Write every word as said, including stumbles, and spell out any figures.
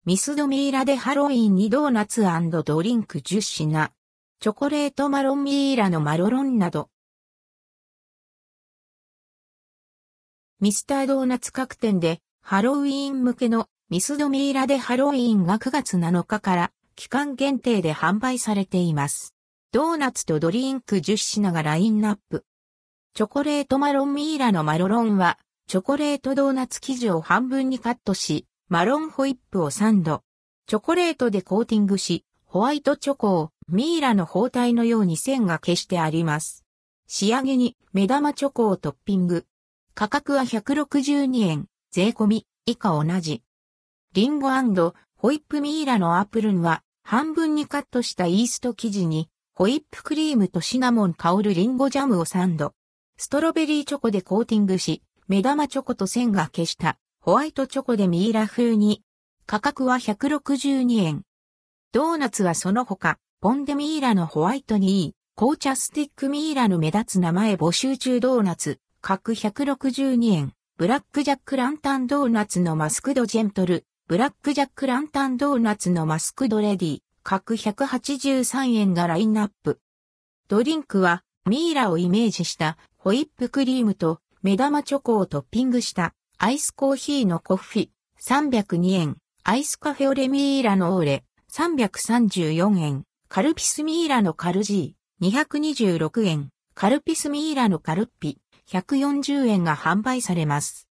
ミスドミイラでハロウィンにドーナツ&ドリンクじゅっしな。チョコレートマロンミイラのマロロンなど。ミスタードーナツ各店でハロウィーン向けのミスドミイラでハロウィーンがくがつなのかから期間限定で販売されています。ドーナツとドリンクじゅっしながラインナップ。チョコレートマロンミイラのマロロンはチョコレートドーナツ生地を半分にカットし、マロンホイップをサンド。チョコレートでコーティングし、ホワイトチョコをミイラの包帯のように線が消してあります。仕上げに目玉チョコをトッピング。価格はひゃくろくじゅうにえん、税込み、以下同じ。リンゴ&ホイップミイラのアプルンは、半分にカットしたイースト生地に、ホイップクリームとシナモン香るリンゴジャムをサンド。ストロベリーチョコでコーティングし、目玉チョコと線が消した、ホワイトチョコでミイラ風に。価格はひゃくろくじゅうにえん。ドーナツはその他、ポンデミイラのホワイトにいい、紅茶スティックミイラの目立つ名前募集中ドーナツ。各ひゃくろくじゅうにえん、ブラックジャックランタンドーナツのマスクドジェントル、ブラックジャックランタンドーナツのマスクドレディ、各ひゃくはちじゅうさんえんがラインナップ。ドリンクはミイラをイメージしたホイップクリームと目玉チョコをトッピングしたアイスコーヒーのコッフィさんびゃくにえん、アイスカフェオレミイラのオーレさんびゃくさんじゅうよんえん、カルピスミイラのカルジーにひゃくにじゅうろくえん、カルピスミイラのカルッピひゃくよんじゅうえんが販売されます。